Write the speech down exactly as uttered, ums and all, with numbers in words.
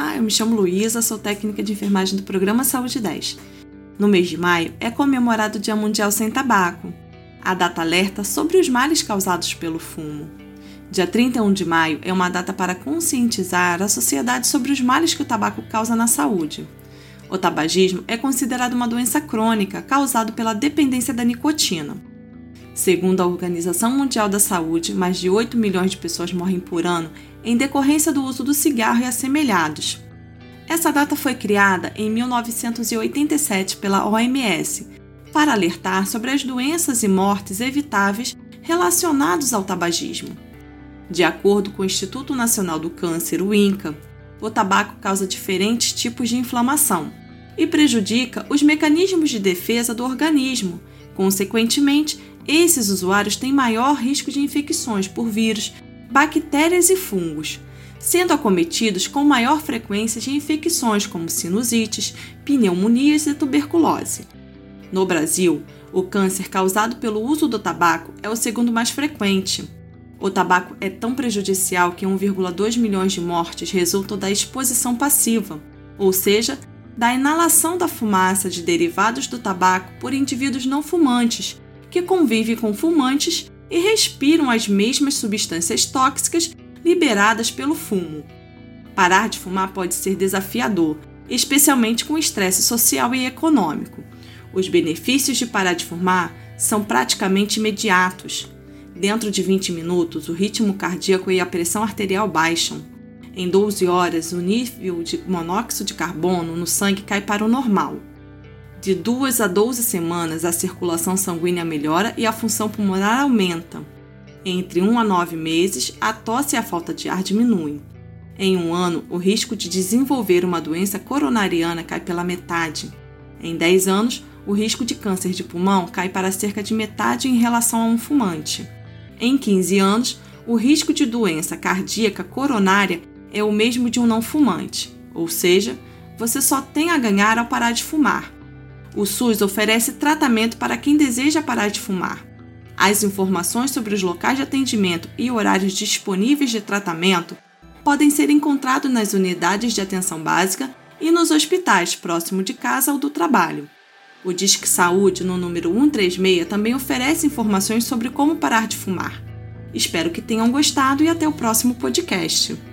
Olá, eu me chamo Luísa, sou técnica de enfermagem do programa Saúde dez. No mês de maio é comemorado o Dia Mundial Sem Tabaco. A data alerta sobre os males causados pelo fumo. Dia trinta e um de maio é uma data para conscientizar a sociedade sobre os males que o tabaco causa na saúde. O tabagismo é considerado uma doença crônica causada pela dependência da nicotina. Segundo a Organização Mundial da Saúde, mais de oito milhões de pessoas morrem por ano em decorrência do uso do cigarro e assemelhados. Essa data foi criada em mil novecentos e oitenta e sete pela O M S para alertar sobre as doenças e mortes evitáveis relacionadas ao tabagismo. De acordo com o Instituto Nacional do Câncer, o INCA, o tabaco causa diferentes tipos de inflamação e prejudica os mecanismos de defesa do organismo. Consequentemente, esses usuários têm maior risco de infecções por vírus, bactérias e fungos, sendo acometidos com maior frequência de infecções como sinusites, pneumonias e tuberculose. No Brasil, o câncer causado pelo uso do tabaco é o segundo mais frequente. O tabaco é tão prejudicial que um vírgula dois milhões de mortes resultam da exposição passiva, ou seja, da inalação da fumaça de derivados do tabaco por indivíduos não fumantes, que convivem com fumantes e respiram as mesmas substâncias tóxicas liberadas pelo fumo. Parar de fumar pode ser desafiador, especialmente com estresse social e econômico. Os benefícios de parar de fumar são praticamente imediatos. Dentro de vinte minutos, o ritmo cardíaco e a pressão arterial baixam. Em doze horas, o nível de monóxido de carbono no sangue cai para o normal. De duas a doze semanas, a circulação sanguínea melhora e a função pulmonar aumenta. Entre um a nove meses, a tosse e a falta de ar diminuem. Em um ano, o risco de desenvolver uma doença coronariana cai pela metade. Em dez anos, o risco de câncer de pulmão cai para cerca de metade em relação a um fumante. Em quinze anos, o risco de doença cardíaca coronária é o mesmo de um não fumante, ou seja, você só tem a ganhar ao parar de fumar. O SUS oferece tratamento para quem deseja parar de fumar. As informações sobre os locais de atendimento e horários disponíveis de tratamento podem ser encontrados nas unidades de atenção básica e nos hospitais próximo de casa ou do trabalho. O Disque Saúde, no número cento e trinta e seis, também oferece informações sobre como parar de fumar. Espero que tenham gostado e até o próximo podcast.